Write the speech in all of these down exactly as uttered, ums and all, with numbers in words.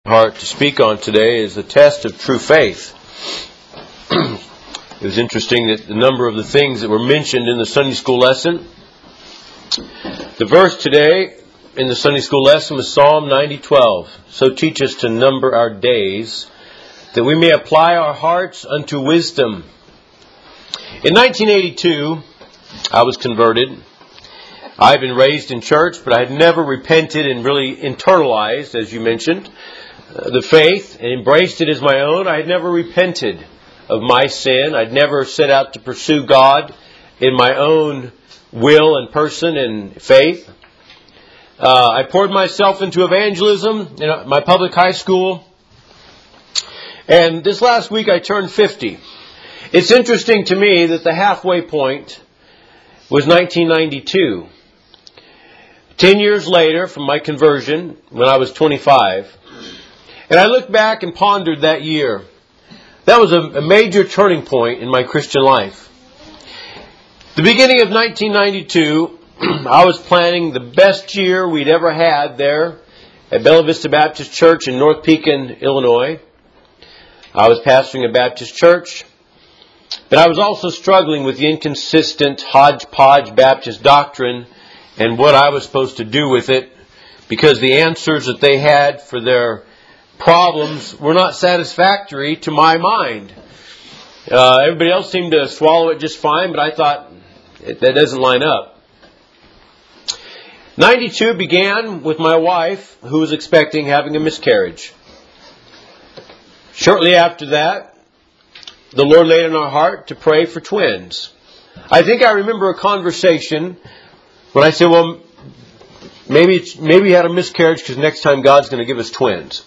Heart to speak on today is the test of true faith. It was interesting that the number of the things that were mentioned in the Sunday school lesson. The verse today in the Sunday school lesson was Psalm ninety twelve. So teach us to number our days, that we may apply our hearts unto wisdom. In nineteen eighty-two, I was converted. I had been raised in church, but I had never repented and really internalized, as you mentioned, the faith and embraced it as my own. I had never repented of my sin. I'd never set out to pursue God in my own will and person and faith. Uh, I poured myself into evangelism in my public high school. And this last week I turned fifty. It's interesting to me that the halfway point was nineteen ninety-two. Ten years later from my conversion, when I was twenty-five, and I look back and pondered that year. That was a, a major turning point in my Christian life. The beginning of nineteen ninety-two, I was planning the best year we'd ever had there at Bella Vista Baptist Church in North Pekin, Illinois. I was pastoring a Baptist church, but I was also struggling with the inconsistent hodgepodge Baptist doctrine and what I was supposed to do with it, because the answers that they had for their problems were not satisfactory to my mind. Uh, everybody else seemed to swallow it just fine, but I thought that doesn't line up. ninety-two began with my wife, who was expecting having a miscarriage. Shortly after that, the Lord laid on our heart to pray for twins. I think I remember a conversation when I said, well, maybe it's, maybe we had a miscarriage because next time God's going to give us twins.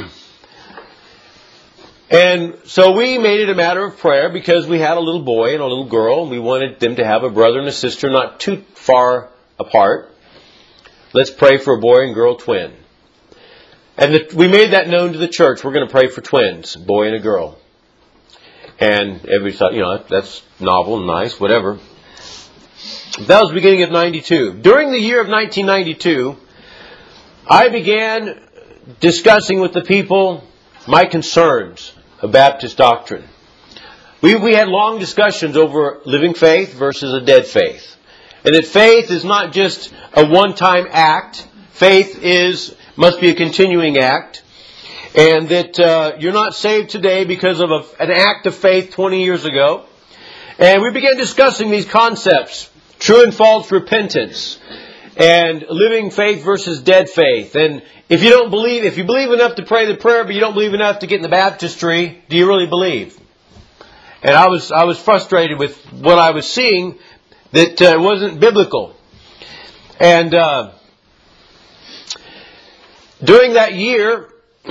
And so we made it a matter of prayer because we had a little boy and a little girl, and we wanted them to have a brother and a sister not too far apart. Let's pray for a boy and girl twin. And the, we made that known to the church. We're going to pray for twins, a boy and a girl. And everybody thought, you know, that's novel and nice, whatever. That was the beginning of ninety-two. During the year of nineteen ninety-two, I began discussing with the people my concerns of Baptist doctrine. We, we had long discussions over living faith versus a dead faith. And that faith is not just a one-time act. Faith is must be a continuing act. And that uh, you're not saved today because of a, an act of faith twenty years ago. And we began discussing these concepts. True and false repentance. And living faith versus dead faith. And if you don't believe, if you believe enough to pray the prayer, but you don't believe enough to get in the baptistry, do you really believe? And I was I was frustrated with what I was seeing that uh, wasn't biblical. And uh, during that year,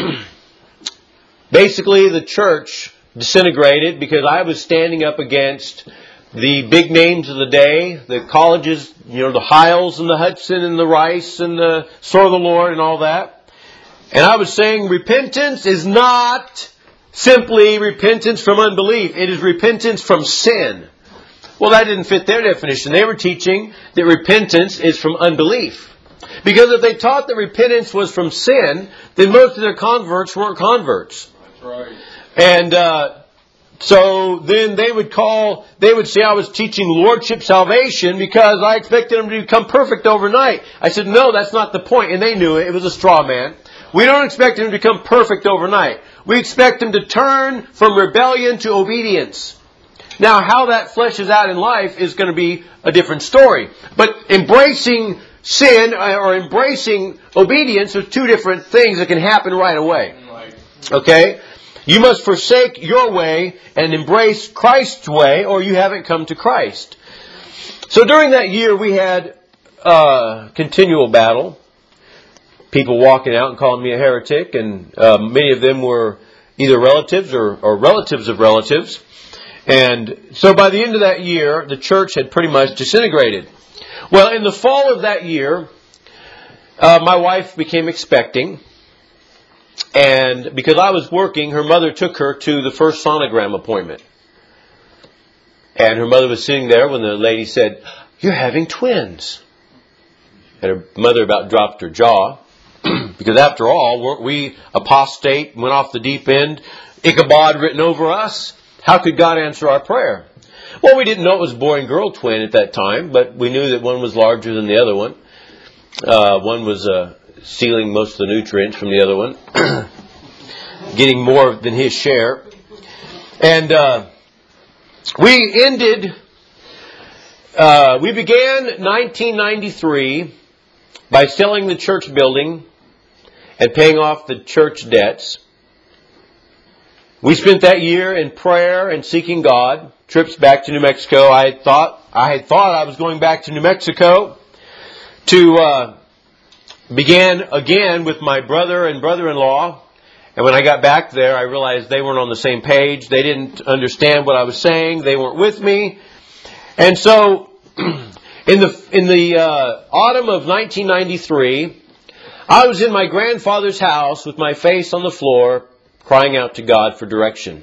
basically the church disintegrated because I was standing up against the big names of the day, the colleges, you know, the Hiles and the Hudson and the Rice and the Sword of the Lord and all that. And I was saying repentance is not simply repentance from unbelief. It is repentance from sin. Well, that didn't fit their definition. They were teaching that repentance is from unbelief. Because if they taught that repentance was from sin, then most of their converts weren't converts. That's right. And, uh, So then they would call, they would say I was teaching lordship salvation because I expected them to become perfect overnight. I said, no, that's not the point. And they knew it. It was a straw man. We don't expect them to become perfect overnight. We expect them to turn from rebellion to obedience. Now, how that fleshes out in life is going to be a different story. But embracing sin or embracing obedience are two different things that can happen right away. Okay? You must forsake your way and embrace Christ's way, or you haven't come to Christ. So during that year, we had a continual battle. People walking out and calling me a heretic, and uh, many of them were either relatives or, or relatives of relatives. And so by the end of that year, the church had pretty much disintegrated. Well, in the fall of that year, uh, my wife became expecting. And because I was working, her mother took her to the first sonogram appointment. And her mother was sitting there when the lady said, "You're having twins." And her mother about dropped her jaw. Because after all, weren't we apostate, went off the deep end, Ichabod written over us? How could God answer our prayer? Well, we didn't know it was boy and girl twin at that time, but we knew that one was larger than the other one. Uh, one was uh, stealing most of the nutrients from the other one, getting more than his share. And uh, we ended, uh, we began nineteen ninety-three by selling the church building and paying off the church debts. We spent that year in prayer and seeking God. Trips back to New Mexico. I had thought I had thought I was going back to New Mexico to uh, begin again with my brother and brother-in-law. And when I got back there, I realized they weren't on the same page. They didn't understand what I was saying. They weren't with me. And so, in the in the uh, autumn of nineteen ninety-three, I was in my grandfather's house with my face on the floor, crying out to God for direction.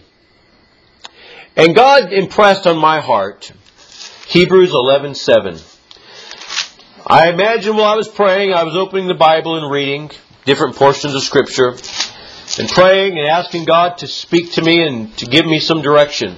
And God impressed on my heart Hebrews eleven seven. I imagine while I was praying, I was opening the Bible and reading different portions of Scripture and praying and asking God to speak to me and to give me some direction.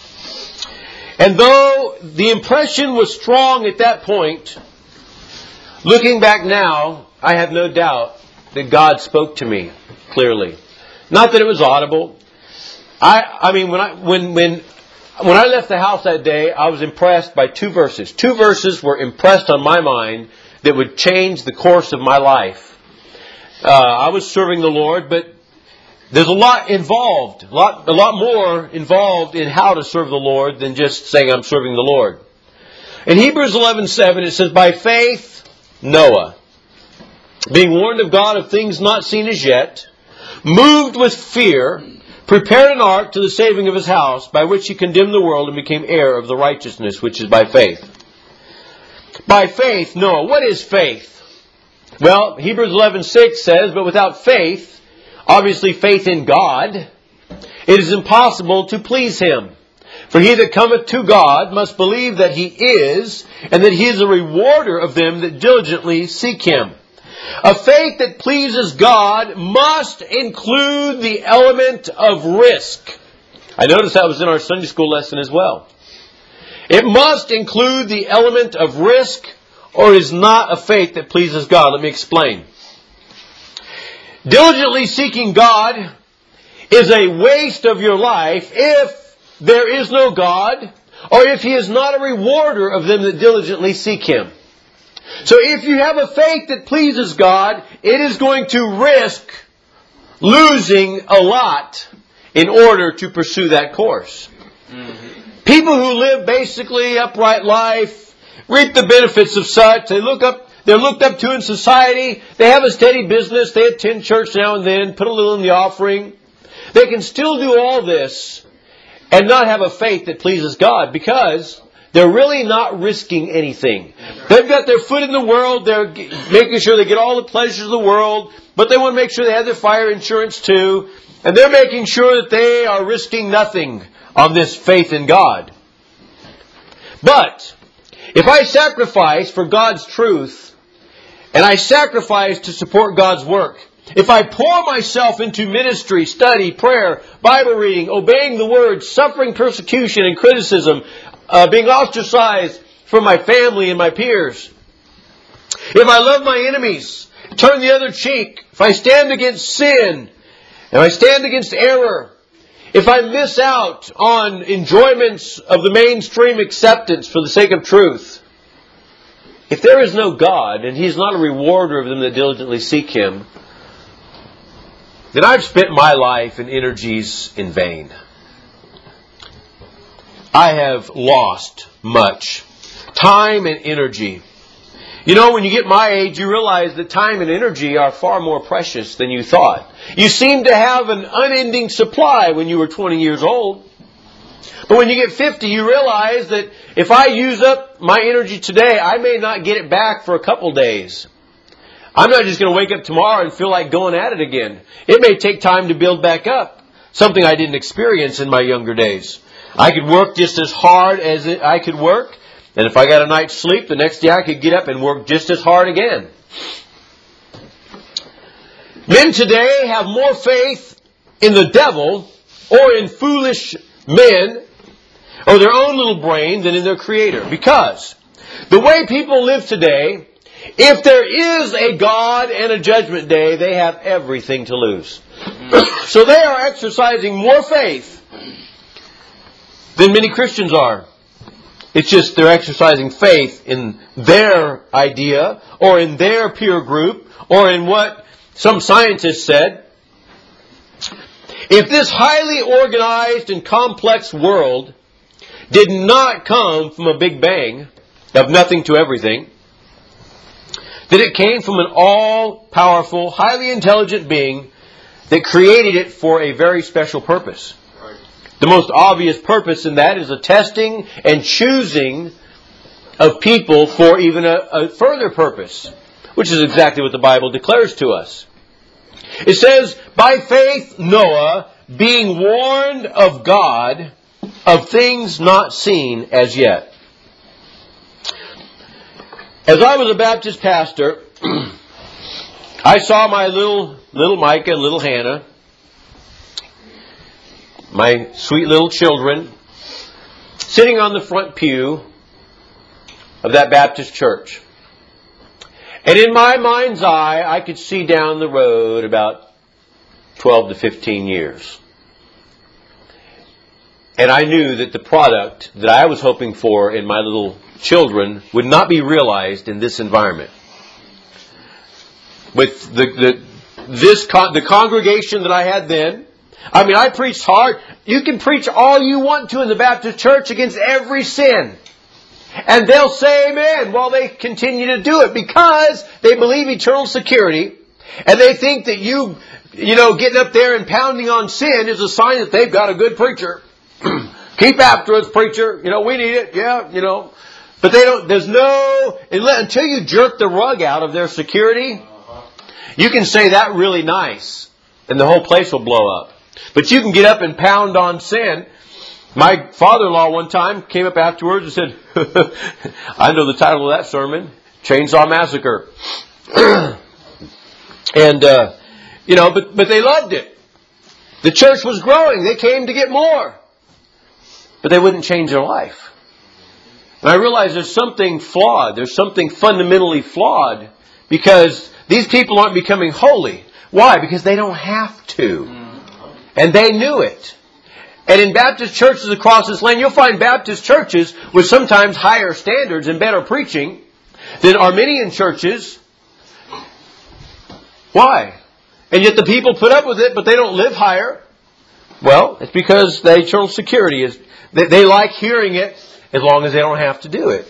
And though the impression was strong at that point, looking back now, I have no doubt that God spoke to me clearly. Not that it was audible. I, I mean, when I when when when I left the house that day, I was impressed by two verses. Two verses were impressed on my mind that would change the course of my life. Uh, I was serving the Lord, but there's a lot involved, a lot, a lot more involved in how to serve the Lord than just saying I'm serving the Lord. In Hebrews eleven seven, it says, "By faith, Noah, being warned of God of things not seen as yet, moved with fear, prepared an ark to the saving of his house, by which he condemned the world and became heir of the righteousness which is by faith." By faith, Noah. What is faith? Well, Hebrews eleven six says, "But without faith," obviously faith in God, "it is impossible to please Him. For he that cometh to God must believe that He is, and that He is a rewarder of them that diligently seek Him." A faith that pleases God must include the element of risk. I noticed that was in our Sunday school lesson as well. It must include the element of risk, or it is not a faith that pleases God. Let me explain. Diligently seeking God is a waste of your life if there is no God, or if He is not a rewarder of them that diligently seek Him. So if you have a faith that pleases God, it is going to risk losing a lot in order to pursue that course. Mm-hmm. People who live basically upright life reap the benefits of such. They look up, they're looked up to in society. They have a steady business. They attend church now and then, put a little in the offering. They can still do all this and not have a faith that pleases God, because they're really not risking anything. They've got their foot in the world. They're making sure they get all the pleasures of the world, but they want to make sure they have their fire insurance too. And they're making sure that they are risking nothing on this faith in God. But if I sacrifice for God's truth, and I sacrifice to support God's work, if I pour myself into ministry, study, prayer, Bible reading, obeying the Word, suffering persecution and criticism, Uh, being ostracized from my family and my peers, if I love my enemies, turn the other cheek, if I stand against sin, if I stand against error, if I miss out on enjoyments of the mainstream acceptance for the sake of truth, if there is no God and He's not a rewarder of them that diligently seek Him, then I've spent my life and energies in vain. I have lost much time and energy. You know, when you get my age, you realize that time and energy are far more precious than you thought. You seem to have an unending supply when you were twenty years old. But when you get fifty, you realize that if I use up my energy today, I may not get it back for a couple days. I'm not just going to wake up tomorrow and feel like going at it again. It may take time to build back up. Something I didn't experience in my younger days. I could work just as hard as it, I could work. And if I got a night's sleep, the next day I could get up and work just as hard again. Men today have more faith in the devil or in foolish men or their own little brain than in their Creator. Because the way people live today, if there is a God and a judgment day, they have everything to lose. So they are exercising more faith than many Christians are. It's just they're exercising faith in their idea or in their peer group or in what some scientists said. If this highly organized and complex world did not come from a big bang of nothing to everything, then it came from an all-powerful, highly intelligent being that created it for a very special purpose. The most obvious purpose in that is the testing and choosing of people for even a, a further purpose, which is exactly what the Bible declares to us. It says, by faith Noah, being warned of God of things not seen as yet. As I was a Baptist pastor, I saw my little little Micah, little Hannah, my sweet little children, sitting on the front pew of that Baptist church. And in my mind's eye, I could see down the road about twelve to fifteen years. And I knew that the product that I was hoping for in my little children would not be realized in this environment. With the, the this con- the congregation that I had then, I mean, I preached hard. You can preach all you want to in the Baptist church against every sin. And they'll say amen while they continue to do it because they believe eternal security. And they think that you, you know, getting up there and pounding on sin is a sign that they've got a good preacher. Keep after us, preacher. You know, we need it. Yeah, you know. But they don't, there's no, until you jerk the rug out of their security, you can say that really nice and the whole place will blow up. But you can get up and pound on sin. My father-in-law one time came up afterwards and said, I know the title of that sermon, Chainsaw Massacre. and, uh, you know, but, but they loved it. The church was growing. They came to get more. But they wouldn't change their life. And I realized there's something flawed. There's something fundamentally flawed because these people aren't becoming holy. Why? Because they don't have to. And they knew it. And in Baptist churches across this land, you'll find Baptist churches with sometimes higher standards and better preaching than Arminian churches. Why? And yet the people put up with it, but they don't live higher. Well, it's because the eternal security is, they, they like hearing it as long as they don't have to do it.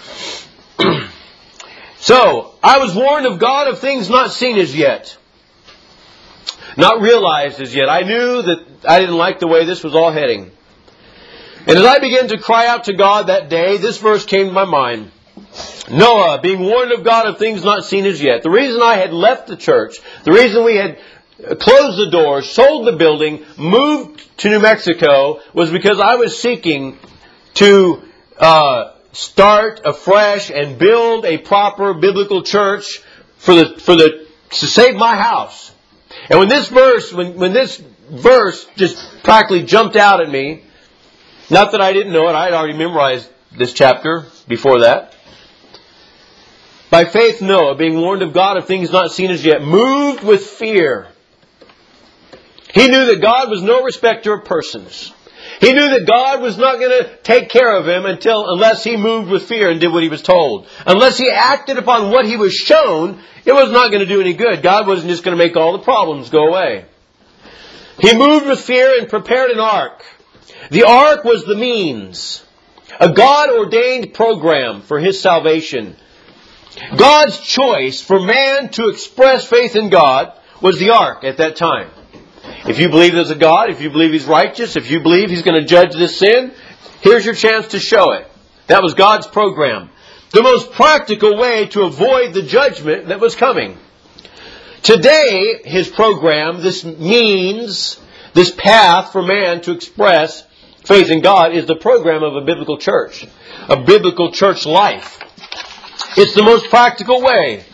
So, I was warned of God of things not seen as yet. Not realized as yet. I knew that I didn't like the way this was all heading. And as I began to cry out to God that day, this verse came to my mind. Noah, being warned of God of things not seen as yet. The reason I had left the church, the reason we had closed the doors, sold the building, moved to New Mexico, was because I was seeking to uh, start afresh and build a proper biblical church for the for the to save my house. And when this verse, when, when this verse just practically jumped out at me, not that I didn't know it, I had already memorized this chapter before that. By faith Noah, being warned of God of things not seen as yet, moved with fear. He knew that God was no respecter of persons. He knew that God was not going to take care of him until unless he moved with fear and did what he was told. Unless he acted upon what he was shown, it was not going to do any good. God wasn't just going to make all the problems go away. He moved with fear and prepared an ark. The ark was the means. A God-ordained program for his salvation. God's choice for man to express faith in God was the ark at that time. If you believe there's a God, if you believe He's righteous, if you believe He's going to judge this sin, here's your chance to show it. That was God's program. The most practical way to avoid the judgment that was coming. Today, His program, this means, this path for man to express faith in God is the program of a biblical church. A biblical church life. It's the most practical way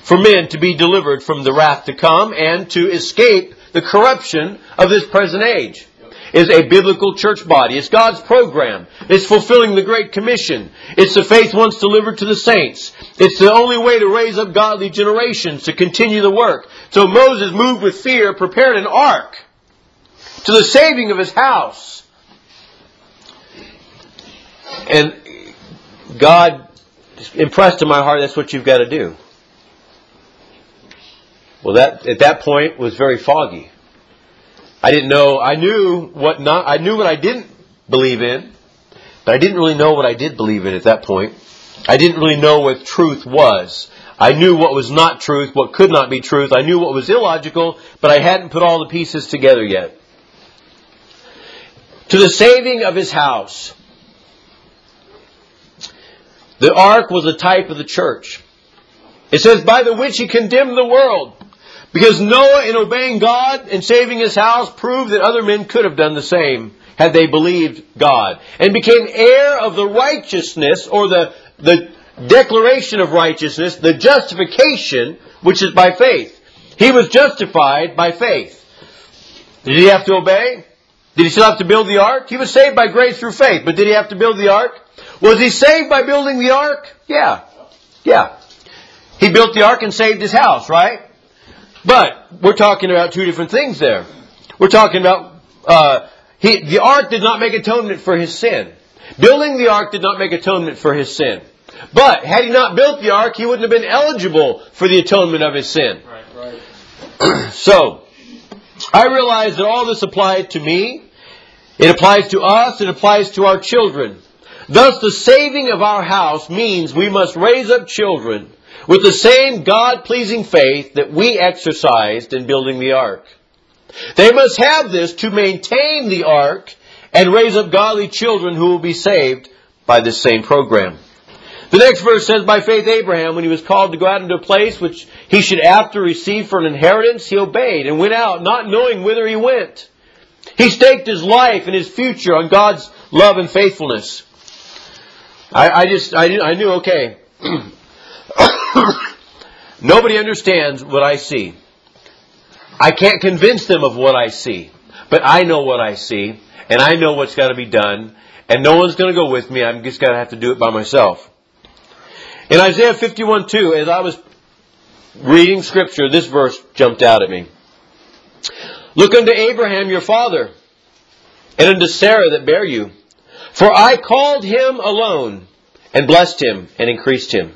for men to be delivered from the wrath to come and to escape the corruption of this present age. Is a biblical church body. It's God's program. It's fulfilling the Great Commission. It's the faith once delivered to the saints. It's the only way to raise up godly generations to continue the work. So Moses, moved with fear, prepared an ark to the saving of his house. And God impressed in my heart, that's what you've got to do. Well, that at that point was very foggy. I didn't know, I knew what not, I knew what I didn't believe in, but I didn't really know what I did believe in at that point. I didn't really know what truth was. I knew what was not truth, what could not be truth. I knew what was illogical, but I hadn't put all the pieces together yet. To the saving of his house. The ark was a type of the church. It says, by the which he condemned the world. Because Noah, in obeying God and saving his house, proved that other men could have done the same had they believed God. And became heir of the righteousness, or the, the declaration of righteousness, the justification, which is by faith. He was justified by faith. Did he have to obey? Did he still have to build the ark? He was saved by grace through faith, but did he have to build the ark? Was he saved by building the ark? Yeah. Yeah. He built the ark and saved his house, right? But we're talking about two different things there. We're talking about uh, he, the ark did not make atonement for his sin. Building the ark did not make atonement for his sin. But had he not built the ark, he wouldn't have been eligible for the atonement of his sin. Right, right. So, I realize that all this applied to me. It applies to us. It applies to our children. Thus, the saving of our house means we must raise up children with the same God-pleasing faith that we exercised in building the ark. They must have this to maintain the ark and raise up godly children who will be saved by this same program. The next verse says, by faith Abraham, when he was called to go out into a place which he should after receive for an inheritance, he obeyed and went out, not knowing whither he went. He staked his life and his future on God's love and faithfulness. I, I just, I, I knew, okay, nobody understands what I see. I can't convince them of what I see. But I know what I see. And I know what's got to be done. And no one's going to go with me. I'm just going to have to do it by myself. In Isaiah fifty-one two, as I was reading Scripture, this verse jumped out at me. Look unto Abraham your father, and unto Sarah that bare you. For I called him alone, and blessed him, and increased him.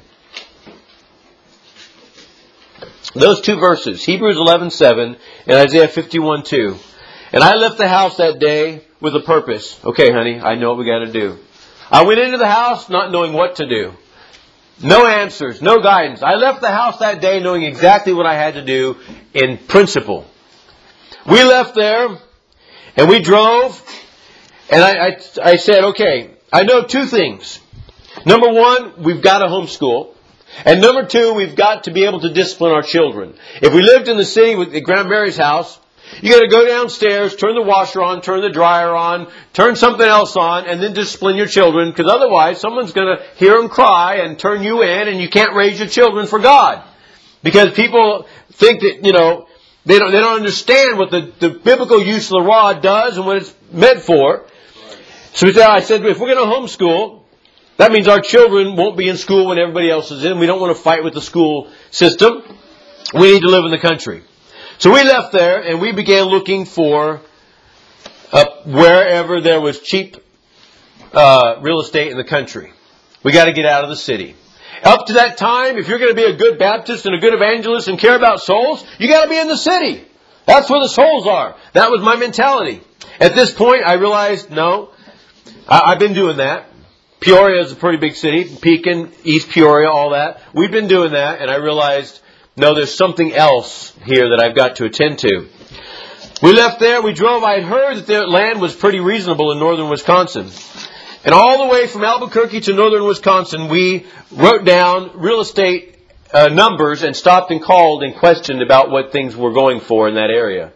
Those two verses, Hebrews eleven seven and Isaiah fifty-one two. And I left the house that day with a purpose. Okay, honey, I know what we got to do. I went into the house not knowing what to do. No answers, no guidance. I left the house that day knowing exactly what I had to do in principle. We left there and we drove, and I, I, I said, okay, I know two things. Number one, we've got to homeschool. And number two, we've got to be able to discipline our children. If we lived in the city with at Graham Mary's house, you got to go downstairs, turn the washer on, turn the dryer on, turn something else on, and then discipline your children. Because otherwise, someone's going to hear them cry and turn you in, and you can't raise your children for God. Because people think that, you know, they don't, they don't understand what the, the biblical use of the rod does and what it's meant for. So I said, if we're going to homeschool, that means our children won't be in school when everybody else is in. We don't want to fight with the school system. We need to live in the country. So we left there and we began looking for uh, wherever there was cheap uh, real estate in the country. We got to get out of the city. Up to that time, if you're going to be a good Baptist and a good evangelist and care about souls, you got to be in the city. That's where the souls are. That was my mentality. At this point, I realized, no, I, I've been doing that. Peoria is a pretty big city. Pekin, East Peoria, all that. We've been doing that, and I realized, no, there's something else here that I've got to attend to. We left there, we drove. I had heard that the land was pretty reasonable in northern Wisconsin. And all the way from Albuquerque to northern Wisconsin, we wrote down real estate uh, numbers and stopped and called and questioned about what things were going for in that area.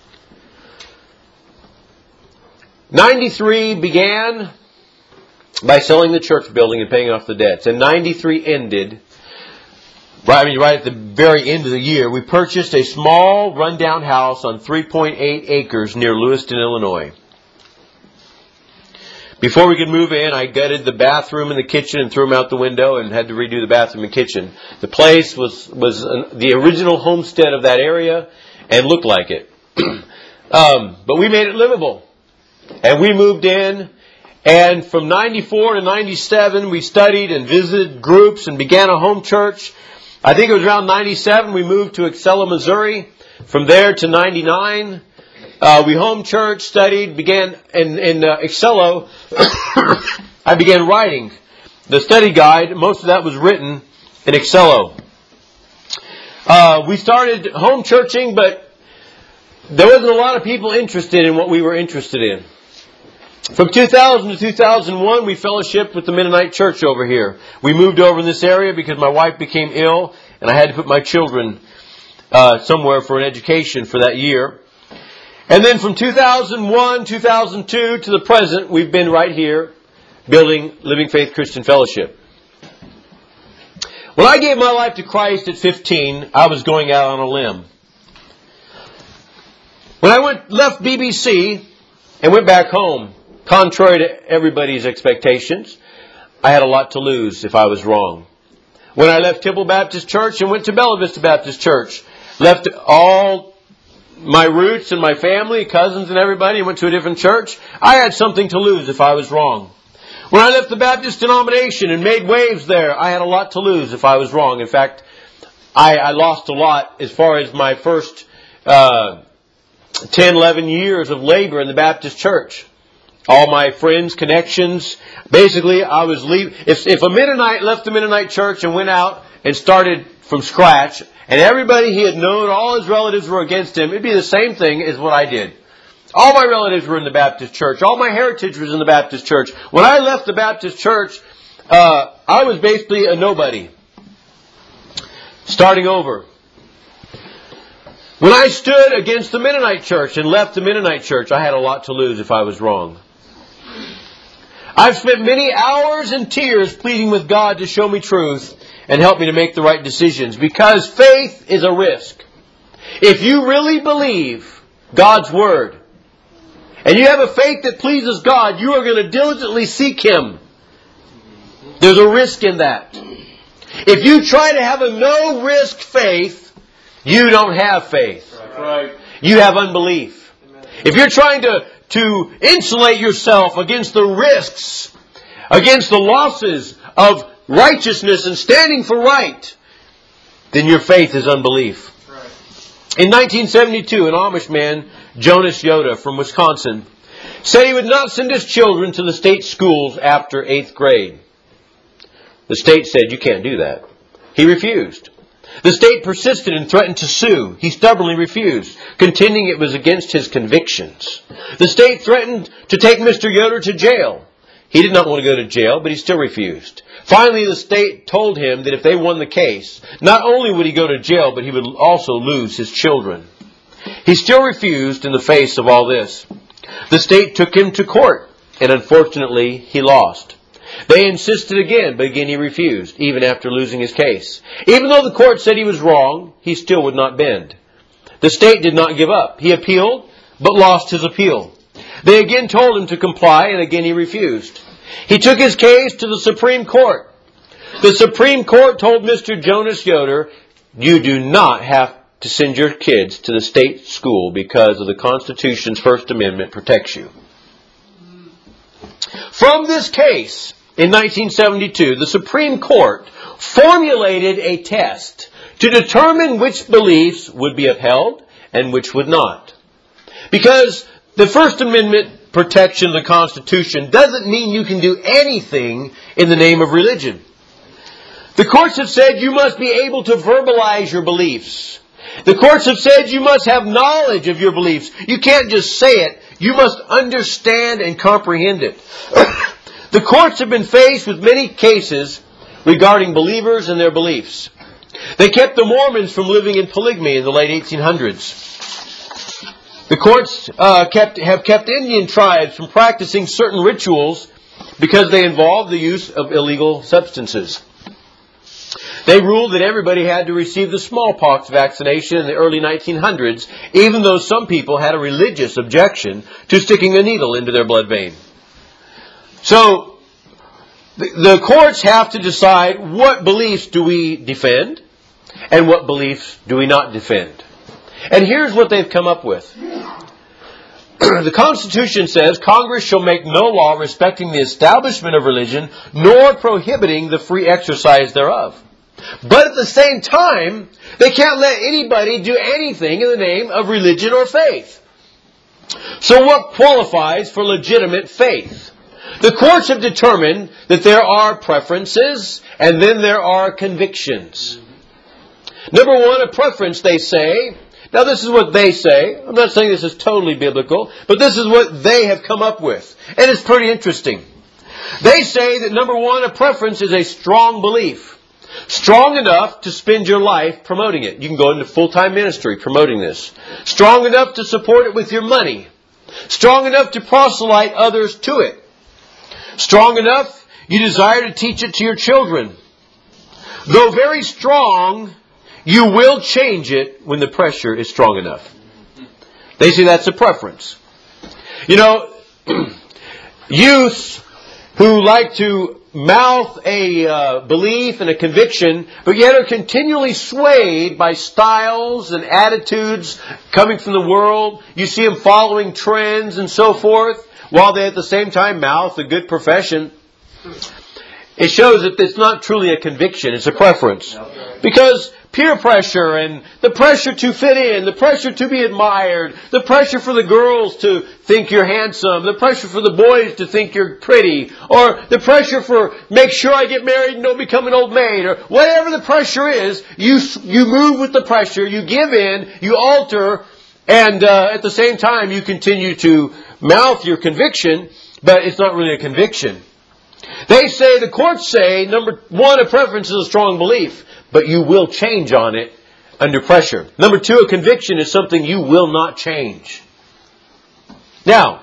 ninety-three began by selling the church building and paying off the debts. And ninety-three ended right, I mean, right at the very end of the year, we purchased a small, rundown house on three point eight acres near Lewiston, Illinois. Before we could move in, I gutted the bathroom and the kitchen and threw them out the window and had to redo the bathroom and kitchen. The place was, was an, the original homestead of that area and looked like it. um, but we made it livable. And we moved in. And from ninety-four to ninety-seven, we studied and visited groups and began a home church. I think it was around ninety-seven we moved to Excella, Missouri. From there to ninety-nine, uh, we home church, studied, began in, in uh, Excella. I began writing the study guide. Most of that was written in Excella. Uh, we started home churching, but there wasn't a lot of people interested in what we were interested in. From two thousand to two thousand one, we fellowshiped with the Mennonite Church over here. We moved over in this area because my wife became ill, and I had to put my children uh, somewhere for an education for that year. And then from two thousand one, two thousand two to the present, we've been right here building Living Faith Christian Fellowship. When I gave my life to Christ at fifteen, I was going out on a limb. When I went left B B C and went back home, contrary to everybody's expectations, I had a lot to lose if I was wrong. When I left Temple Baptist Church and went to Bella Vista Baptist Church, left all my roots and my family, cousins and everybody, and went to a different church, I had something to lose if I was wrong. When I left the Baptist denomination and made waves there, I had a lot to lose if I was wrong. In fact, I, I lost a lot as far as my first uh, ten, eleven years of labor in the Baptist church. All my friends, connections, basically I was leaving. If, if a Mennonite left the Mennonite church and went out and started from scratch, and everybody he had known, all his relatives were against him, it'd be the same thing as what I did. All my relatives were in the Baptist church. All my heritage was in the Baptist church. When I left the Baptist church, uh, I was basically a nobody. Starting over. When I stood against the Mennonite church and left the Mennonite church, I had a lot to lose if I was wrong. I've spent many hours and tears pleading with God to show me truth and help me to make the right decisions, because faith is a risk. If you really believe God's Word, and you have a faith that pleases God, you are going to diligently seek Him. There's a risk in that. If you try to have a no-risk faith, you don't have faith. Right. You have unbelief. If you're trying to to insulate yourself against the risks, against the losses of righteousness and standing for right, then your faith is unbelief. Right. In nineteen seventy-two, an Amish man, Jonas Yoda from Wisconsin, said he would not send his children to the state schools after eighth grade. The state said, you can't do that. He refused. The state persisted and threatened to sue. He stubbornly refused, contending it was against his convictions. The state threatened to take Mister Yoder to jail. He did not want to go to jail, but he still refused. Finally, the state told him that if they won the case, not only would he go to jail, but he would also lose his children. He still refused in the face of all this. The state took him to court, and unfortunately, he lost. They insisted again, but again he refused, even after losing his case. Even though the court said he was wrong, he still would not bend. The state did not give up. He appealed, but lost his appeal. They again told him to comply, and again he refused. He took his case to the Supreme Court. The Supreme Court told Mister Jonas Yoder, you do not have to send your kids to the state school because of the Constitution's First Amendment protects you. From this case, in nineteen seventy-two, the Supreme Court formulated a test to determine which beliefs would be upheld and which would not. Because the First Amendment protection of the Constitution doesn't mean you can do anything in the name of religion. The courts have said you must be able to verbalize your beliefs. The courts have said you must have knowledge of your beliefs. You can't just say it. You must understand and comprehend it. The courts have been faced with many cases regarding believers and their beliefs. They kept the Mormons from living in polygamy in the late eighteen hundreds. The courts uh, kept, have kept Indian tribes from practicing certain rituals because they involved the use of illegal substances. They ruled that everybody had to receive the smallpox vaccination in the early nineteen hundreds, even though some people had a religious objection to sticking a needle into their blood vein. So, the, the courts have to decide what beliefs do we defend and what beliefs do we not defend. And here's what they've come up with. The Constitution says Congress shall make no law respecting the establishment of religion, nor prohibiting the free exercise thereof. But at the same time, they can't let anybody do anything in the name of religion or faith. So what qualifies for legitimate faith? The courts have determined that there are preferences and then there are convictions. Number one, a preference, they say. Now this is what they say. I'm not saying this is totally biblical, but this is what they have come up with. And it's pretty interesting. They say that number one, a preference is a strong belief. Strong enough to spend your life promoting it. You can go into full-time ministry promoting this. Strong enough to support it with your money. Strong enough to proselyte others to it. Strong enough you desire to teach it to your children. Though very strong, you will change it when the pressure is strong enough. They say that's a preference. You know, youth who like to mouth a uh, belief and a conviction, but yet are continually swayed by styles and attitudes coming from the world. You see them following trends and so forth, while they at the same time mouth a good profession. It shows that it's not truly a conviction, it's a preference. Because peer pressure and the pressure to fit in, the pressure to be admired, the pressure for the girls to think you're handsome, the pressure for the boys to think you're pretty, or the pressure for make sure I get married and don't become an old maid, or whatever the pressure is, you you move with the pressure, you give in, you alter, and uh, at the same time you continue to mouth your conviction, but it's not really a conviction. They say, the courts say, number one, a preference is a strong belief, but you will change on it under pressure. Number two, a conviction is something you will not change. Now,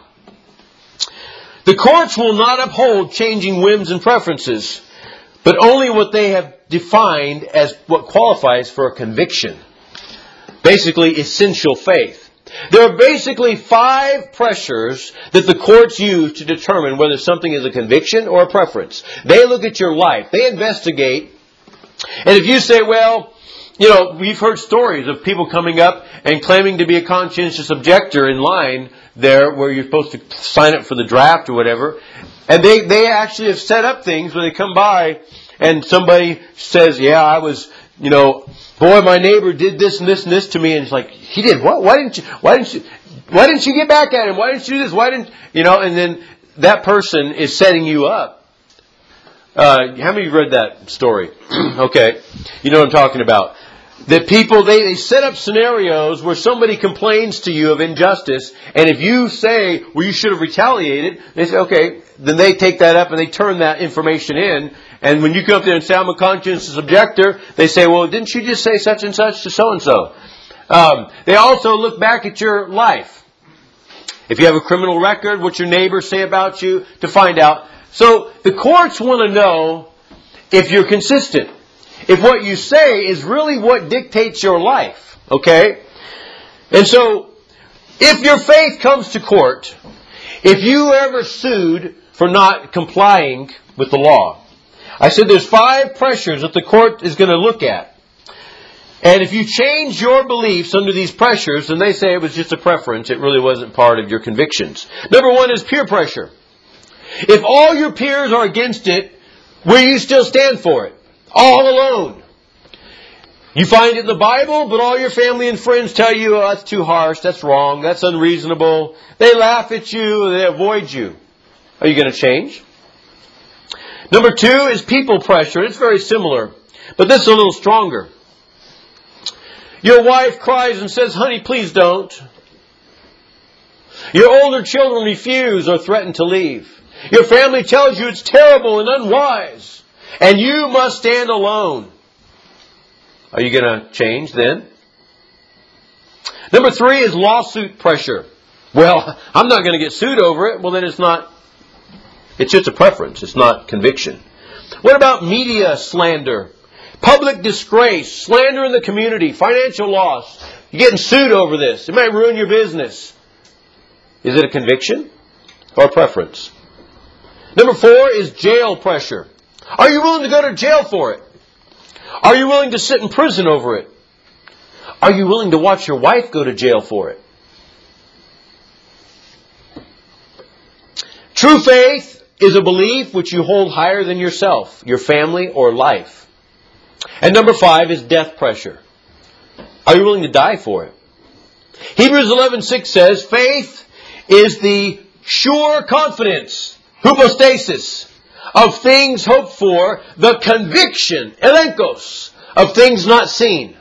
the courts will not uphold changing whims and preferences, but only what they have defined as what qualifies for a conviction. Basically, essential faith. There are basically five pressures that the courts use to determine whether something is a conviction or a preference. They look at your life. They investigate. And if you say, well, you know, we've heard stories of people coming up and claiming to be a conscientious objector in line there where you're supposed to sign up for the draft or whatever. And they, they actually have set up things where they come by and somebody says, yeah, I was, you know, boy, my neighbor did this and this and this to me. And it's like, he did what? Why didn't you, why didn't you, why didn't you get back at him? Why didn't you do this? Why didn't, you know, and then that person is setting you up. Uh, how many of you read that story? Okay. You know what I'm talking about. That people, they, they set up scenarios where somebody complains to you of injustice, and if you say, well, you should have retaliated, they say, okay, then they take that up and they turn that information in, and when you come up there and say, I'm a conscientious objector, they say, well, didn't you just say such and such to so-and-so? Um, they also look back at your life. If you have a criminal record, what your neighbors say about you, to find out. So the courts want to know if you're consistent. If what you say is really what dictates your life. Okay? And so, if your faith comes to court, if you ever sued for not complying with the law, I said there's five pressures that the court is going to look at. And if you change your beliefs under these pressures, then they say it was just a preference, it really wasn't part of your convictions. Number one is peer pressure. If all your peers are against it, will you still stand for it? All alone. You find it in the Bible, but all your family and friends tell you, oh, that's too harsh, that's wrong, that's unreasonable. They laugh at you, they avoid you. Are you going to change? Number two is people pressure. It's very similar, but this is a little stronger. Your wife cries and says, honey, please don't. Your older children refuse or threaten to leave. Your family tells you it's terrible and unwise. And you must stand alone. Are you going to change then? Number three is lawsuit pressure. Well, I'm not going to get sued over it. Well, then it's not, it's just a preference. It's not conviction. What about media slander? Public disgrace, slander in the community, financial loss. You're getting sued over this. It might ruin your business. Is it a conviction or a preference? Number four is jail pressure. Are you willing to go to jail for it? Are you willing to sit in prison over it? Are you willing to watch your wife go to jail for it? True faith is a belief which you hold higher than yourself, your family, or life. And number five is death pressure. Are you willing to die for it? Hebrews eleven six says, faith is the sure confidence, hypostasis, of things hoped for, the conviction, elenkos, of things not seen.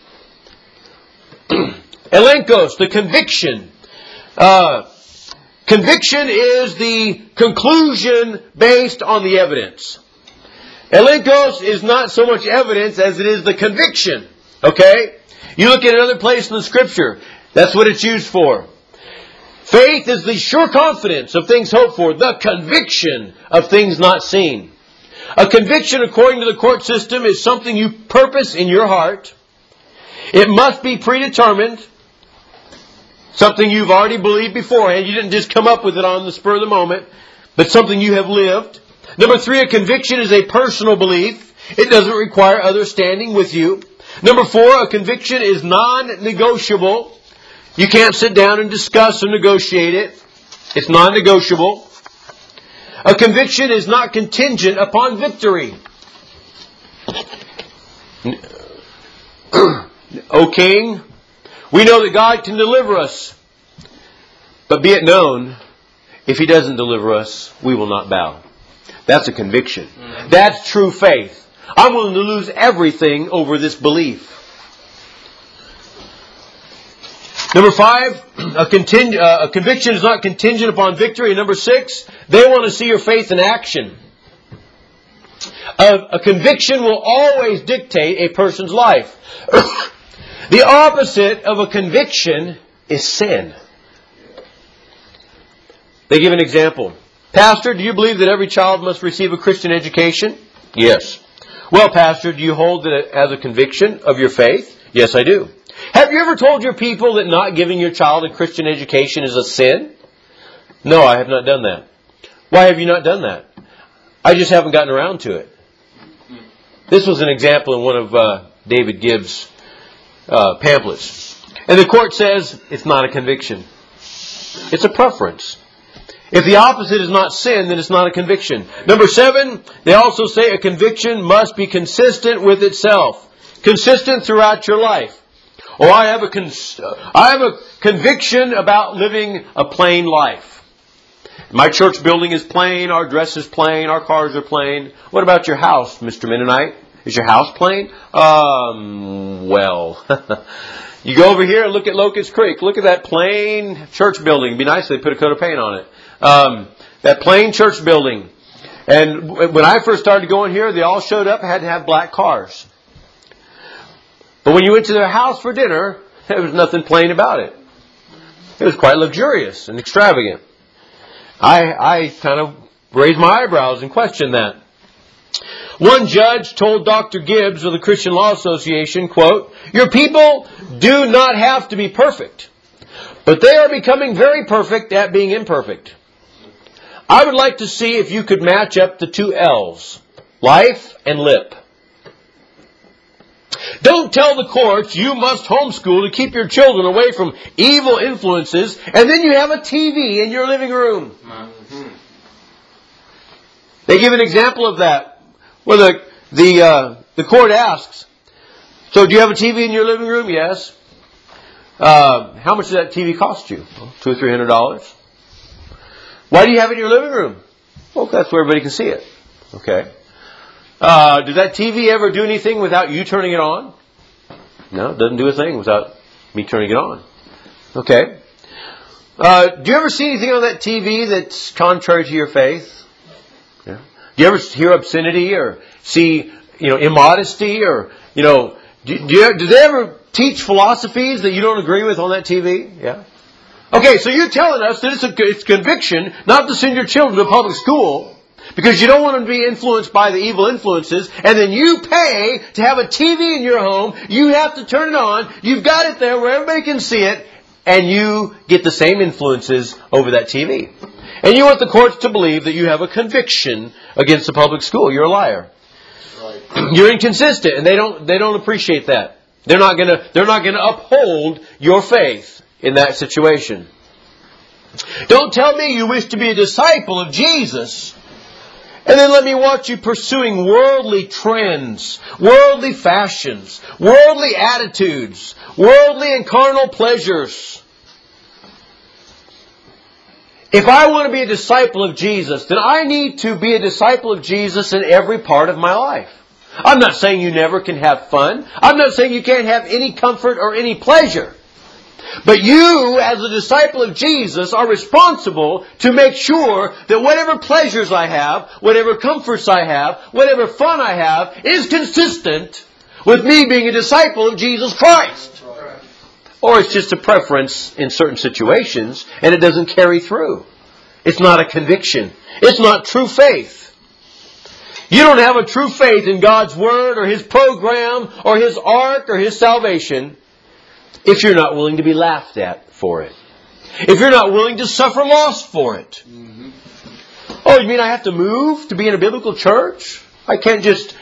Elenkos, the conviction. Uh, conviction is the conclusion based on the evidence. Elenkos is not so much evidence as it is the conviction. Okay? You look at another place in the Scripture. That's what it's used for. Faith is the sure confidence of things hoped for, the conviction of things not seen. A conviction, according to the court system, is something you purpose in your heart. It must be predetermined. Something you've already believed beforehand. You didn't just come up with it on the spur of the moment, but something you have lived. Number three, a conviction is a personal belief. It doesn't require others standing with you. Number four, a conviction is non-negotiable. You can't sit down and discuss or negotiate it. It's non-negotiable. A conviction is not contingent upon victory. O King, we know that God can deliver us. But be it known, if He doesn't deliver us, we will not bow. That's a conviction. That's true faith. I'm willing to lose everything over this belief. Number five, a, conting- uh, a conviction is not contingent upon victory. And number six, they want to see your faith in action. A, a conviction will always dictate a person's life. The opposite of a conviction is sin. They give an example. Pastor, do you believe that every child must receive a Christian education? Yes. Well, Pastor, do you hold it as a conviction of your faith? Yes, I do. Have you ever told your people that not giving your child a Christian education is a sin? No, I have not done that. Why have you not done that? I just haven't gotten around to it. This was an example in one of uh, David Gibbs' uh, pamphlets. And the court says it's not a conviction. It's a preference. If the opposite is not sin, then it's not a conviction. Number seven, they also say a conviction must be consistent with itself. Consistent throughout your life. Oh, I have a con- I have a conviction about living a plain life. My church building is plain, our dress is plain, our cars are plain. What about your house, Mister Mennonite? Is your house plain? Um, well, you go over here and look at Locust Creek. Look at that plain church building. It'd be nice if they put a coat of paint on it. Um, that plain church building. And when I first started going here, they all showed up and had to have black cars. But when you went to their house for dinner, there was nothing plain about it. It was quite luxurious and extravagant. I, I kind of raised my eyebrows and questioned that. One judge told Doctor Gibbs of the Christian Law Association, quote, "Your people do not have to be perfect, but they are becoming very perfect at being imperfect. I would like to see if you could match up the two L's, life and lip. Don't tell the courts you must homeschool to keep your children away from evil influences, and then you have a T V in your living room." Mm-hmm. They give an example of that, where the the uh, the court asks, "So do you have a T V in your living room?" "Yes." Uh, how much does that T V cost you? Well, two or three hundred dollars. Why do you have it in your living room? Well, that's where everybody can see it. Okay. Uh, does that T V ever do anything without you turning it on? No, it doesn't do a thing without me turning it on. Okay. Uh, do you ever see anything on that T V that's contrary to your faith? Yeah. Do you ever hear obscenity or see, you know, immodesty or, you know, do, do, you, do they ever teach philosophies that you don't agree with on that T V? Yeah. Okay, so you're telling us that it's a it's conviction not to send your children to public school because you don't want them to be influenced by the evil influences, and then you pay to have a T V in your home, you have to turn it on, you've got it there where everybody can see it, and you get the same influences over that T V. And you want the courts to believe that you have a conviction against the public school. You're a liar. Right. You're inconsistent, and they don't they don't appreciate that. They're not gonna they're not gonna uphold your faith in that situation. Don't tell me you wish to be a disciple of Jesus, and then let me watch you pursuing worldly trends, worldly fashions, worldly attitudes, worldly and carnal pleasures. If I want to be a disciple of Jesus, then I need to be a disciple of Jesus in every part of my life. I'm not saying you never can have fun. I'm not saying you can't have any comfort or any pleasure. But you, as a disciple of Jesus, are responsible to make sure that whatever pleasures I have, whatever comforts I have, whatever fun I have, is consistent with me being a disciple of Jesus Christ. Or it's just a preference in certain situations, and it doesn't carry through. It's not a conviction. It's not true faith. You don't have a true faith in God's Word or His program or His ark or His salvation if you're not willing to be laughed at for it. If you're not willing to suffer loss for it. Mm-hmm. Oh, you mean I have to move to be in a biblical church? I can't just...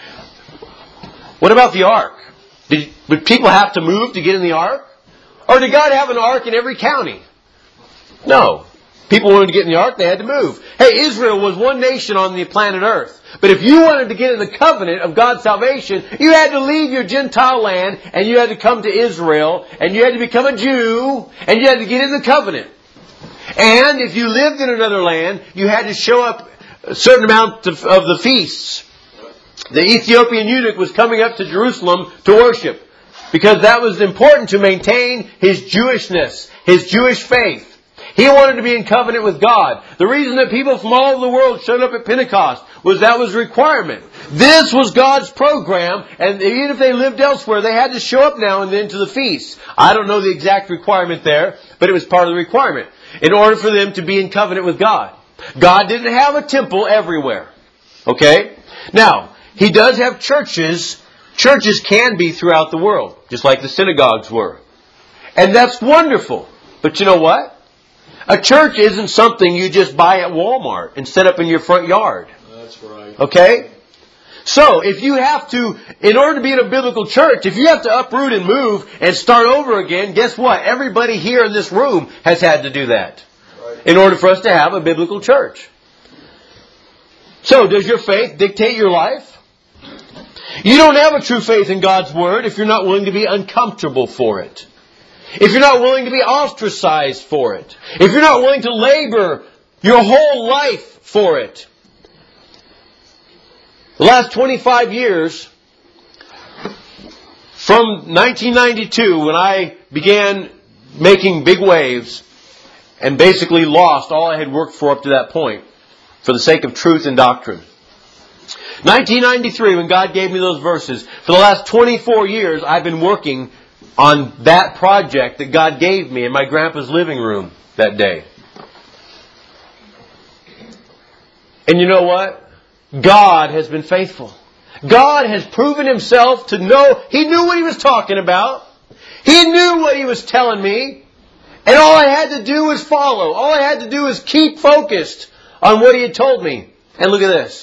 What about the ark? Did, did people have to move to get in the ark? Or did God have an ark in every county? No. People wanted to get in the ark, they had to move. Hey, Israel was one nation on the planet Earth. But if you wanted to get in the covenant of God's salvation, you had to leave your Gentile land, and you had to come to Israel, and you had to become a Jew, and you had to get in the covenant. And if you lived in another land, you had to show up a certain amount of, of the feasts. The Ethiopian eunuch was coming up to Jerusalem to worship, because that was important to maintain his Jewishness, his Jewish faith. He wanted to be in covenant with God. The reason that people from all over the world showed up at Pentecost was that was a requirement. This was God's program, and even if they lived elsewhere, they had to show up now and then to the feast. I don't know the exact requirement there, but it was part of the requirement in order for them to be in covenant with God. God didn't have a temple everywhere. Okay? Now, He does have churches. Churches can be throughout the world, just like the synagogues were. And that's wonderful. But you know what? A church isn't something you just buy at Walmart and set up in your front yard. That's right. Okay? So, if you have to, in order to be in a biblical church, if you have to uproot and move and start over again, guess what? Everybody here in this room has had to do that. Right. In order for us to have a biblical church. So, does your faith dictate your life? You don't have a true faith in God's Word if you're not willing to be uncomfortable for it. If you're not willing to be ostracized for it. If you're not willing to labor your whole life for it. The last twenty-five years, from nineteen ninety-two, when I began making big waves and basically lost all I had worked for up to that point for the sake of truth and doctrine. nineteen ninety-three, when God gave me those verses, for the last twenty-four years I've been working on that project that God gave me in my grandpa's living room that day. And you know what? God has been faithful. God has proven Himself to know. He knew what He was talking about. He knew what He was telling me. And all I had to do was follow. All I had to do was keep focused on what He had told me. And look at this.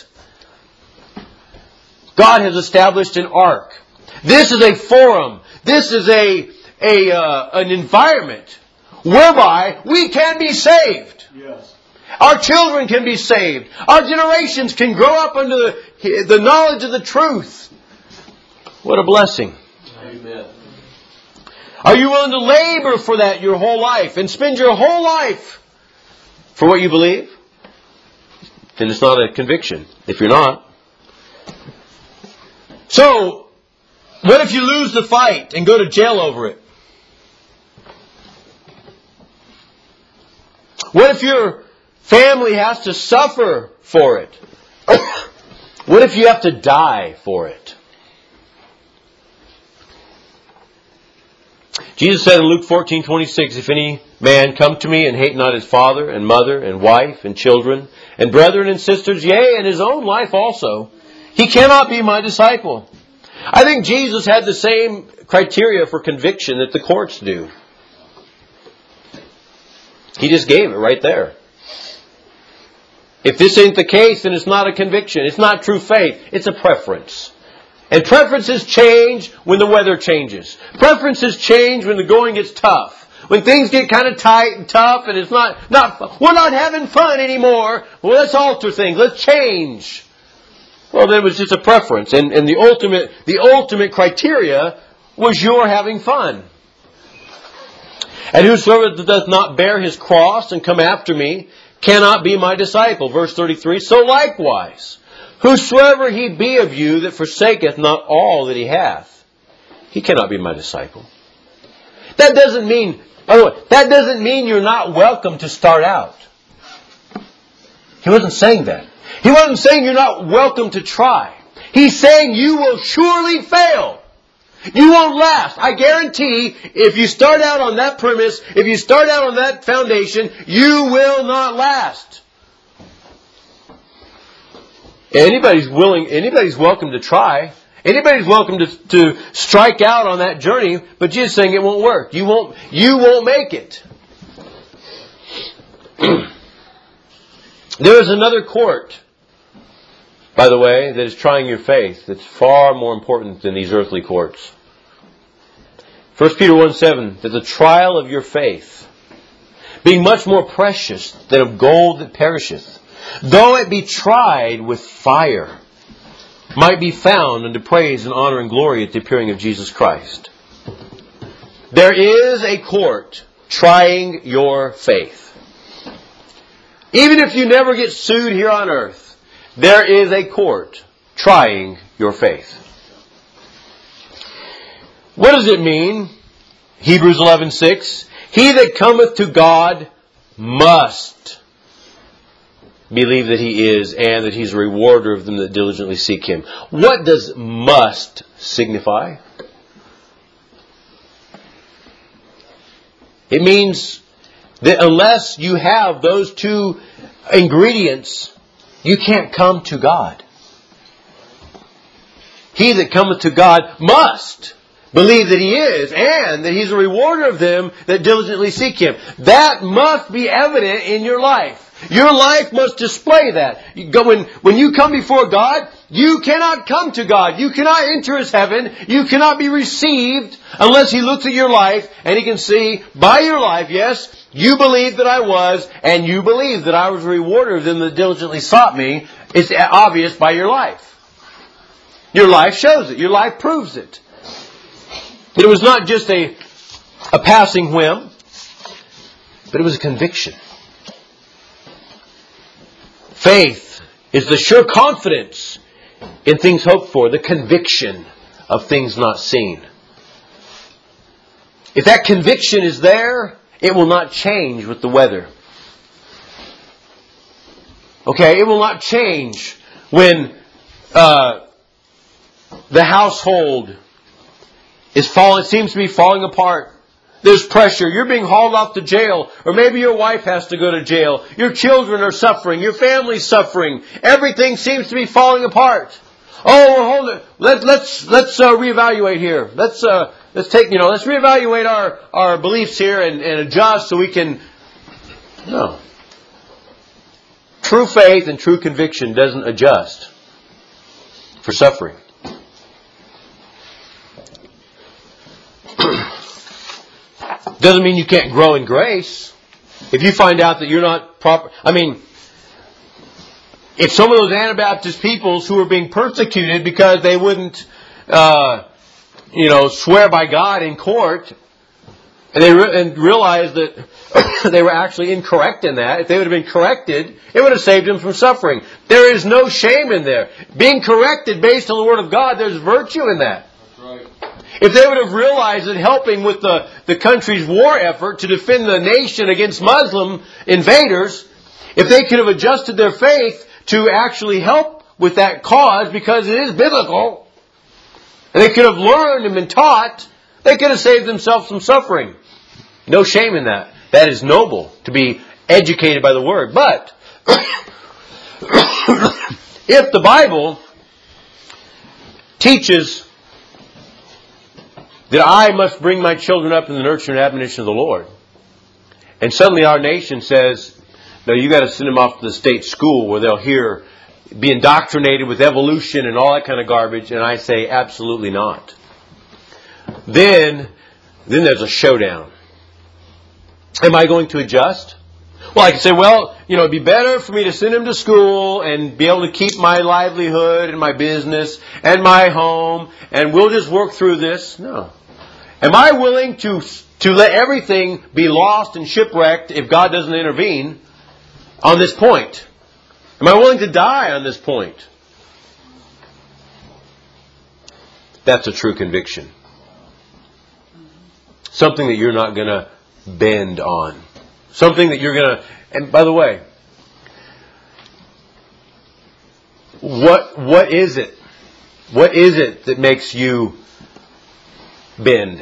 God has established an ark. This is a forum. This is a, a uh, an environment whereby we can be saved. Yes. Our children can be saved. Our generations can grow up under the, the knowledge of the truth. What a blessing. Amen. Are you willing to labor for that your whole life and spend your whole life for what you believe? Then it's not a conviction if you're not. So, what if you lose the fight and go to jail over it? What if your family has to suffer for it? What if you have to die for it? Jesus said in Luke fourteen twenty-six, if any man come to me and hate not his father and mother and wife and children and brethren and sisters, yea, and his own life also, he cannot be my disciple. I think Jesus had the same criteria for conviction that the courts do. He just gave it right there. If this ain't the case, then it's not a conviction. It's not true faith. It's a preference. And preferences change when the weather changes. Preferences change when the going gets tough. When things get kind of tight and tough and it's not, not, we're not having fun anymore. Well, let's alter things. Let's change. Well, then it was just a preference. And, and the ultimate, the ultimate criteria was your having fun. And whosoever doth not bear his cross and come after me cannot be my disciple. Verse thirty-three, so likewise, whosoever he be of you that forsaketh not all that he hath, he cannot be my disciple. That doesn't mean, by the way, that doesn't mean you're not welcome to start out. He wasn't saying that. He wasn't saying you're not welcome to try. He's saying you will surely fail. You won't last. I guarantee if you start out on that premise, if you start out on that foundation, you will not last. Anybody's willing, anybody's welcome to try. Anybody's welcome to, to strike out on that journey, but Jesus is saying it won't work. You won't, you won't make it. There is another court, by the way, that is trying your faith. That's far more important than these earthly courts. First Peter one seven, that the trial of your faith, being much more precious than of gold that perisheth, though it be tried with fire, might be found unto praise and honor and glory at the appearing of Jesus Christ. There is a court trying your faith. Even if you never get sued here on earth, there is a court trying your faith. What does it mean? Hebrews eleven six. He that cometh to God must believe that He is, and that He's a rewarder of them that diligently seek Him. What does must signify? It means that unless you have those two ingredients, you can't come to God. He that cometh to God must believe that He is, and that He's a rewarder of them that diligently seek Him. That must be evident in your life. Your life must display that. You go, when, when you come before God, you cannot come to God. You cannot enter His heaven. You cannot be received unless He looks at your life and He can see by your life, yes, you believe that I was, and you believe that I was a rewarder of them that diligently sought me. It's obvious by your life. Your life shows it. Your life proves it. It was not just a, a passing whim, but it was a conviction. Faith is the sure confidence in things hoped for, the conviction of things not seen. If that conviction is there, it will not change with the weather. Okay, it will not change when uh, the household is falling, seems to be falling apart. There's pressure. You're being hauled off to jail. Or maybe your wife has to go to jail. Your children are suffering. Your family's suffering. Everything seems to be falling apart. Oh, well, hold it. Let, let's let's uh, reevaluate here. Let's uh, let's take you know let's reevaluate our our beliefs here and, and adjust so we can. No. True faith and true conviction doesn't adjust for suffering. Doesn't mean you can't grow in grace. If you find out that you're not proper... I mean, if some of those Anabaptist peoples who were being persecuted because they wouldn't, uh, you know, swear by God in court, and they re- and realized that they were actually incorrect in that, if they would have been corrected, it would have saved them from suffering. There is no shame in there. Being corrected based on the Word of God, there's virtue in that. That's right. If they would have realized that helping with the, the country's war effort to defend the nation against Muslim invaders, if they could have adjusted their faith to actually help with that cause because it is biblical, and they could have learned and been taught, They could have saved themselves some suffering. No shame in that. That is noble, to be educated by the Word. But if the Bible teaches that I must bring my children up in the nurture and admonition of the Lord, and suddenly our nation says, no, you got to send them off to the state school where they'll hear, be indoctrinated with evolution and all that kind of garbage, and I say, absolutely not. Then, then there's a showdown. Am I going to adjust? Well, I can say, well, you know, it'd be better for me to send him to school and be able to keep my livelihood and my business and my home, and we'll just work through this. No. Am I willing to, to let everything be lost and shipwrecked if God doesn't intervene on this point? Am I willing to die on this point? That's a true conviction. Something that you're not going to bend on. Something that you're going to... And by the way, what what is it? What is it that makes you bend?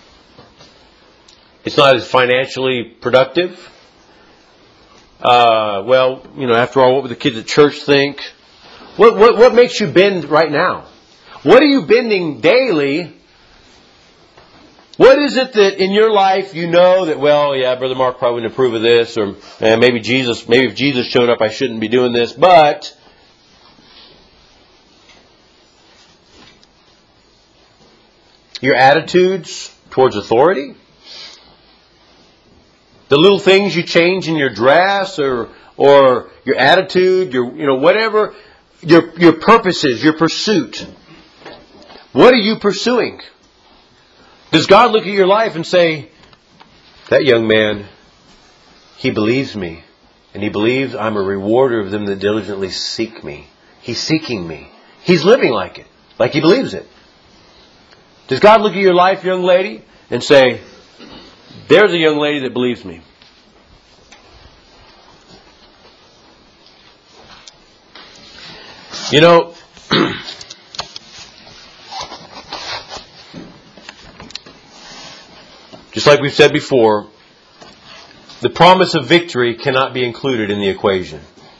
It's not as financially productive. Uh, well, you know, after all, what would the kids at church think? What what what makes you bend right now? What are you bending daily? What is it that in your life you know that, well, yeah, Brother Mark probably wouldn't approve of this, or eh, maybe Jesus, maybe if Jesus showed up, I shouldn't be doing this, but your attitudes towards authority, the little things you change in your dress, or or your attitude, your you know whatever, your your purposes, your pursuit. What are you pursuing? Does God look at your life and say, that young man, he believes me, and he believes I'm a rewarder of them that diligently seek me. He's seeking me. He's living like it, like he believes it. Does God look at your life, young lady, and say, there's a young lady that believes me? You know, just like we've said before, the promise of victory cannot be included in the equation.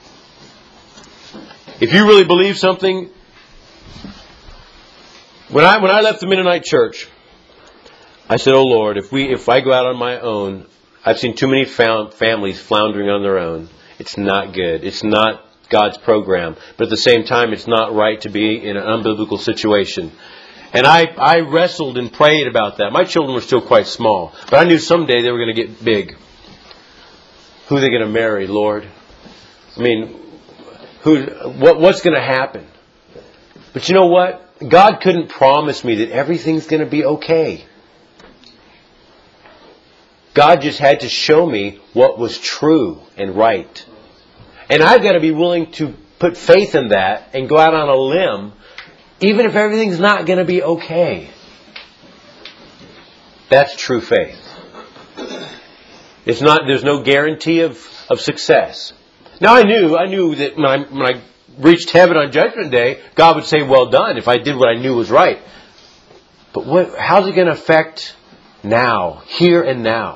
If you really believe something, when I when I left the Mennonite church, I said, "Oh Lord, if we if I go out on my own, I've seen too many found families floundering on their own. It's not good. It's not God's program. But at the same time, it's not right to be in an unbiblical situation." And I, I wrestled and prayed about that. My children were still quite small, but I knew someday they were going to get big. Who are they going to marry, Lord? I mean, who? What, what's going to happen? But you know what? God couldn't promise me that everything's going to be okay. God just had to show me what was true and right. And I've got to be willing to put faith in that and go out on a limb, even if everything's not going to be okay. That's true faith. It's not. There's no guarantee of, of success. Now I knew, I knew that when I, when I reached heaven on Judgment Day, God would say, "Well done," if I did what I knew was right. But what, how's it going to affect now, here and now?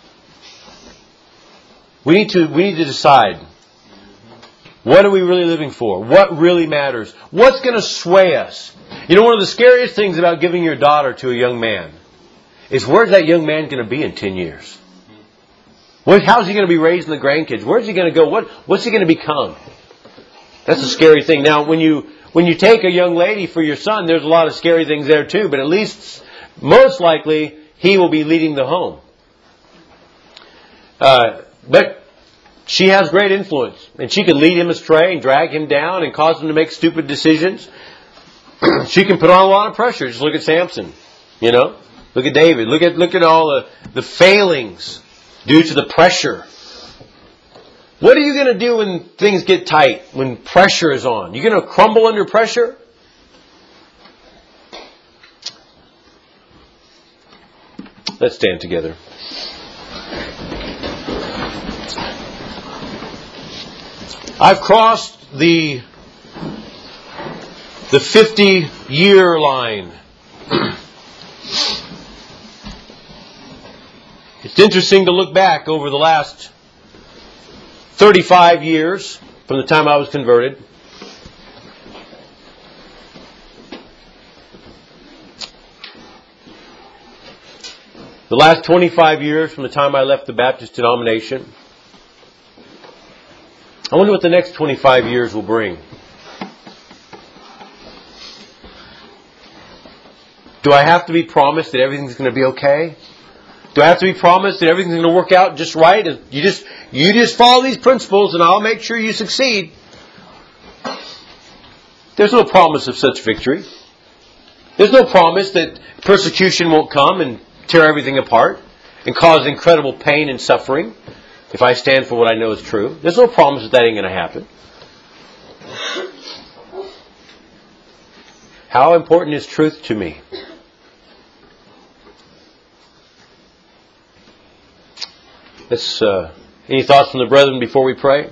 We need to. We need to decide. What are we really living for? What really matters? What's going to sway us? You know, one of the scariest things about giving your daughter to a young man is, where's that young man going to be in ten years? What, how's he going to be raising the grandkids? Where's he going to go? What, what's he going to become? That's a scary thing. Now, when you when you take a young lady for your son, there's a lot of scary things there too. But at least, most likely, he will be leading the home. Uh, but she has great influence, and she can lead him astray and drag him down and cause him to make stupid decisions. She can put on a lot of pressure. Just look at Samson, you know. Look at David. Look at look at all the, the failings due to the pressure. What are you going to do when things get tight, when pressure is on? You going to crumble under pressure? Let's stand together. I've crossed the the fifty-year line. It's interesting to look back over the last thirty-five years from the time I was converted. The last twenty-five years from the time I left the Baptist denomination. I wonder what the next twenty-five years will bring. Do I have to be promised that everything's going to be okay? Do I have to be promised that everything's going to work out just right? You just, you just follow these principles and I'll make sure you succeed. There's no promise of such victory. There's no promise that persecution won't come and tear everything apart and cause incredible pain and suffering if I stand for what I know is true. There's no promise that that ain't going to happen. How important is truth to me? Let's, uh, any thoughts from the brethren before we pray?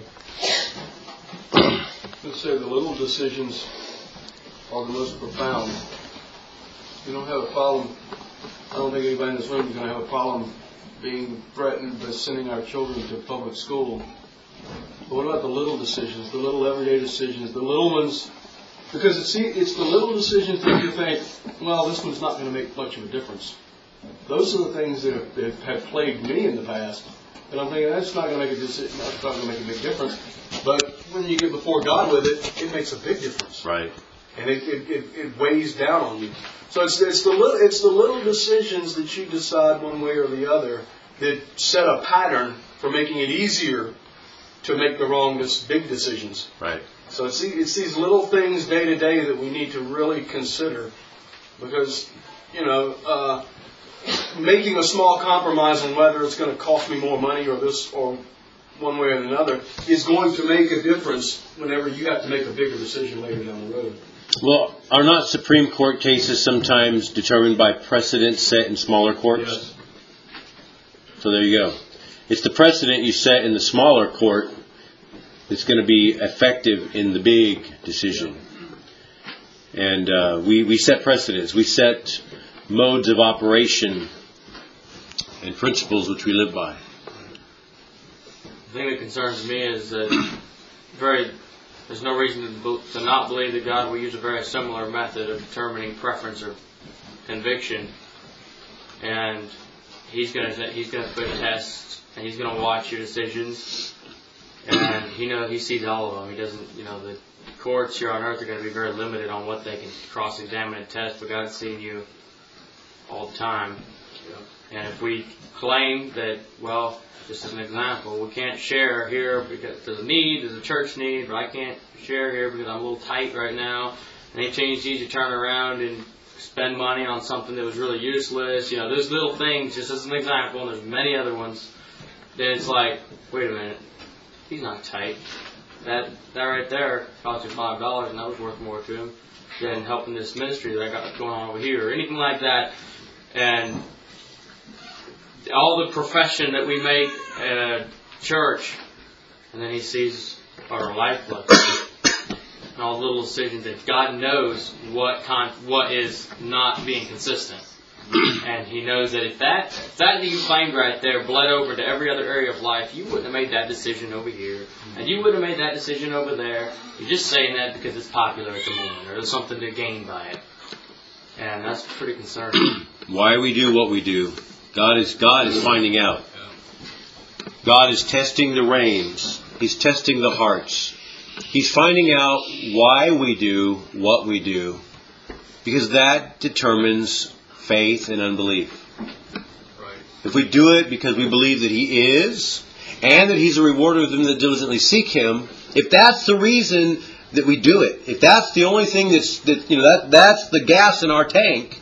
Let's say the little decisions are the most profound. You don't have a problem. I don't think anybody in this room is going to have a problem being threatened by sending our children to public school. But what about the little decisions, the little everyday decisions, the little ones? Because it's, it's the little decisions that you think, well, this one's not going to make much of a difference. Those are the things that have, that have plagued me in the past. And I'm thinking, that's not going to make a decision, that's not going to make a big difference. But when you get before God with it, it makes a big difference. Right. And it, it, it, it weighs down on you. So it's, it's, the little, it's the little decisions that you decide one way or the other that set a pattern for making it easier to make the wrong, big decisions. Right. So it's, it's these little things day to day that we need to really consider. Because, you know, uh, making a small compromise on whether it's going to cost me more money or this or one way or another is going to make a difference whenever you have to make a bigger decision later down the road. Well, are not Supreme Court cases sometimes determined by precedents set in smaller courts? Yes. So there you go. It's the precedent you set in the smaller court that's going to be effective in the big decision. And uh, we, we set precedents. We set modes of operation and principles which we live by. The thing that concerns me is that very there's no reason to, to not believe that God will use a very similar method of determining preference or conviction, and He's going to He's going to put tests and He's going to watch your decisions, and He knows He sees all of them. He doesn't, you know, the courts here on earth are going to be very limited on what they can cross-examine and test, but God's seeing you all the time. And if we claim that, well, just as an example, we can't share here because there's a need, there's a church need, but I can't share here because I'm a little tight right now. And they change these, you turn around and spend money on something that was really useless. You know, those little things, just as an example, and there's many other ones, then it's like, wait a minute, he's not tight. That that right there cost you five dollars, and that was worth more to him than helping this ministry that I got going on over here, or anything like that. And all the profession that we make at church, and then He sees our life look, and all the little decisions that God knows what con- what is not being consistent, and He knows that if that if that that you claimed right there bled over to every other area of life, you wouldn't have made that decision over here, and you wouldn't have made that decision over there. You're just saying that because it's popular at the moment, or there's something to gain by it, and that's pretty concerning. Why we do what we do. God is God is finding out. God is testing the reins. He's testing the hearts. He's finding out why we do what we do, because that determines faith and unbelief. Right. If we do it because we believe that He is, and that He's a rewarder of them that diligently seek Him, if that's the reason that we do it, if that's the only thing that's that you know that that's the gas in our tank,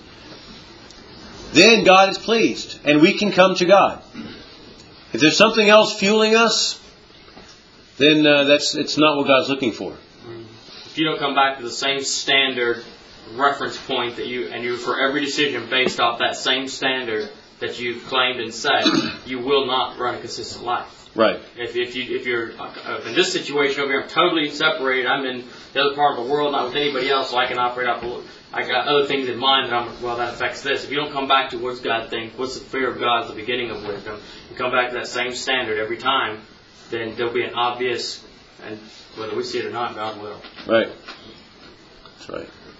then God is pleased, and we can come to God. If there's something else fueling us, then uh, that's it's not what God's looking for. If you don't come back to the same standard reference point that you and you for every decision based off that same standard that you've claimed and said, you will not run a consistent life. Right. If if you if you're uh, in this situation over here, I'm totally separated. I'm in the other part of the world, not with anybody else, so I can operate off. I got other things in mind that I'm, well, that affects this. If you don't come back to what's God think, what's the fear of God is the beginning of wisdom, you come back to that same standard every time, then there'll be an obvious, and whether we see it or not, God will. Right. That's right.